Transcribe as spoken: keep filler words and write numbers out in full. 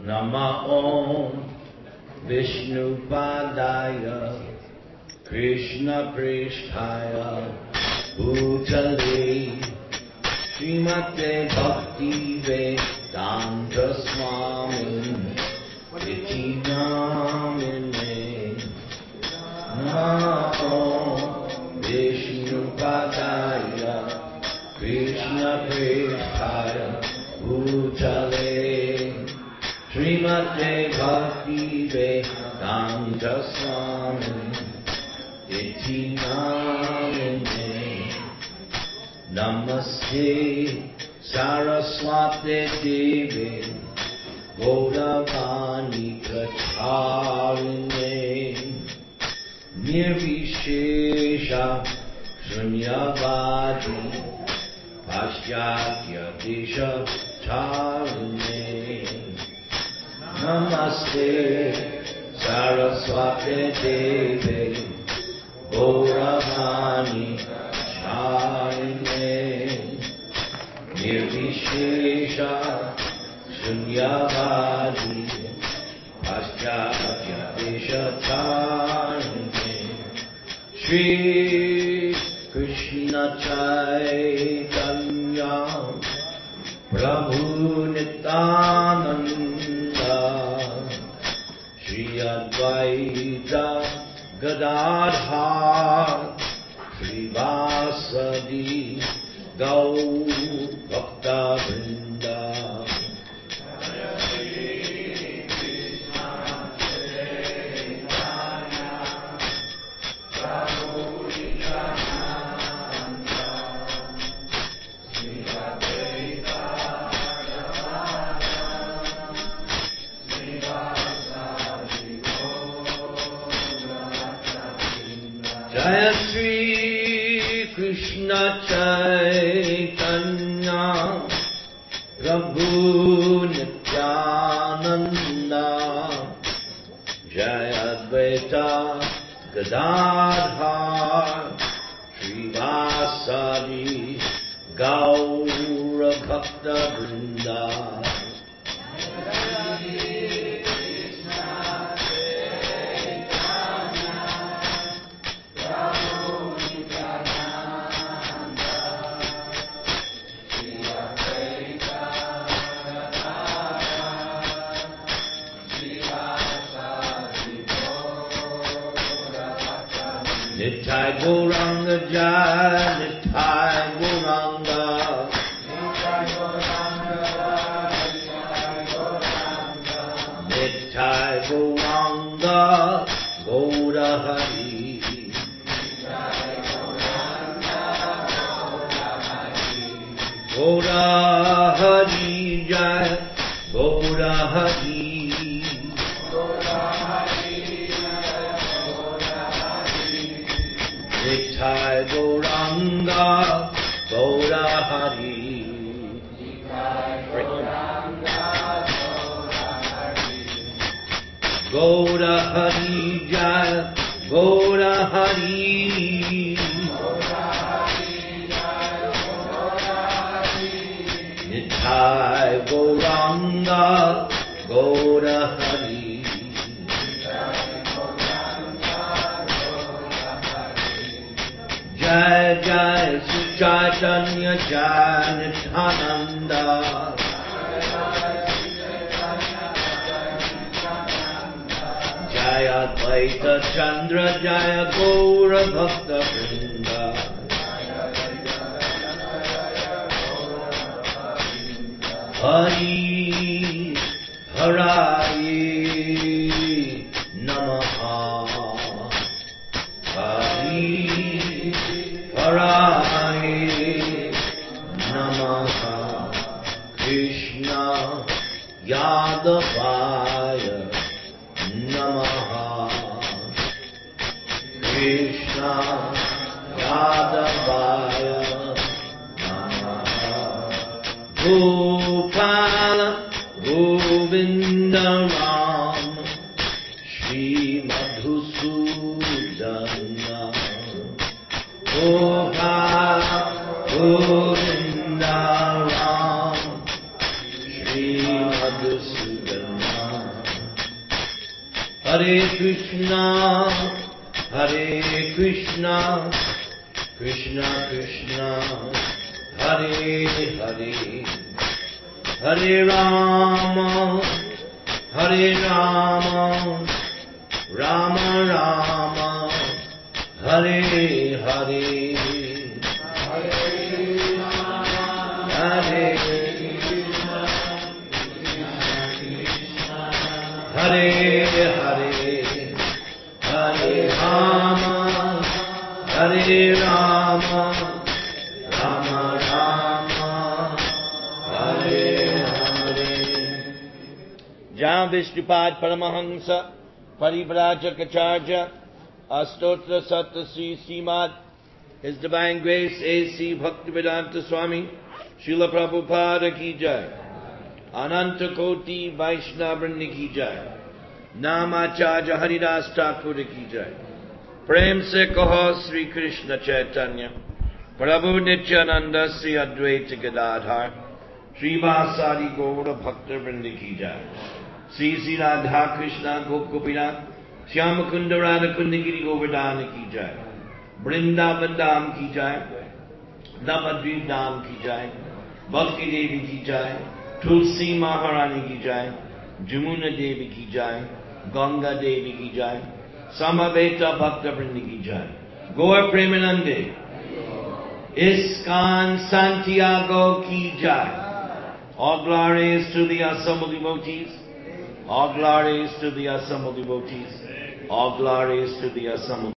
Nama Om Vishnu Padaya Krishna Prishtaya Bhutale Srimate Bhakti Vedanta Swami Iti Namine Nama Om Vishnu Padaya Krishna Prishtaya Bhutale Srimate Bhakti Vedanta Swami Iti Namine Namaste Saraswati Devi Gauravani Pracharine Nirvishesha Shunyavadi Paschatya Desha Charine Namaste Saraswati Devi Gauravani Charine Nirvishesha Shunyavadi Paschatya Desha Charine Shri Krishna Chaitanya Prabhu Nityananda Shri Advaita Gadadhar Shri Vasadi Gaur Bhakta Vrinda Jaya Shri Krishna Chaitanya Prabhu Nityananda Jaya Advaita Gadadhar Srivasadi Gaura Bhakta Vrinda Nittai Gauranga Jai, Nittai Gauranga, Nittai Gauranga, Gaura Hari, Gaura Hari Jai, Gaura Hari. Nittai Gauranga Gaura Hari Gaura Hari Jaya Gaura Hari Nittai Gauranga Gaura Hari Jai Jai Sri Chaitanya Jai Nityananda Jaya Advaita Chandra Jaya Gaura Bhakta Vrinda Hari Hari Namaha Hari Hare Namaha Krishna Yadavaya Namaha Krishna Yadavaya Namaha Gopala Govinda Ram Shri Madhusudana Gopala Govinda Ram Shri Madhusudana Hare Krishna, Hare Krishna, Krishna Krishna, Hare Hare, Hare Rama, Hare Rama, Rama Rama, Hare Hare, Hare Hare Hare Hare, Hare Rama, Hare Rama, Rama Rama, Hare Hare. Jam Vishnupad Paramahamsa Parivrajacharya Astotra Satta Sri Srimad His Divine Grace A C Bhaktivedanta Swami Srila Prabhupada Ki Jai, Ananta Koti Vaishnavrinda Ki Jai, Namacharya Haridas Thakur Ki Jai. Prem se kaho Sri Krishna Chaitanya Prabhu Nityananda Sri Advaita Gadadhar Srivasadi Gaura Bhakta Vrinda Ki Jai. Sri Sri Radha Krishna Gopina Shyamakunda Radha Kundagiri Govardhana Ki Jai. Vrindavan Dham Ki Jai, Navadvip Dham Ki Jai, Bhakti Devi Ki Jai, Tulsi Maharani Ki Jai, Jamuna Devi Ki Jai, Ganga Devi Ki Jai, Samaveta Bhakta Vrinda Ki Jai, Gaur Premanande, ISKCON Santiago Ki Jai. All glories to the assembled devotees, all glories to the assembled devotees, all glories to the assembled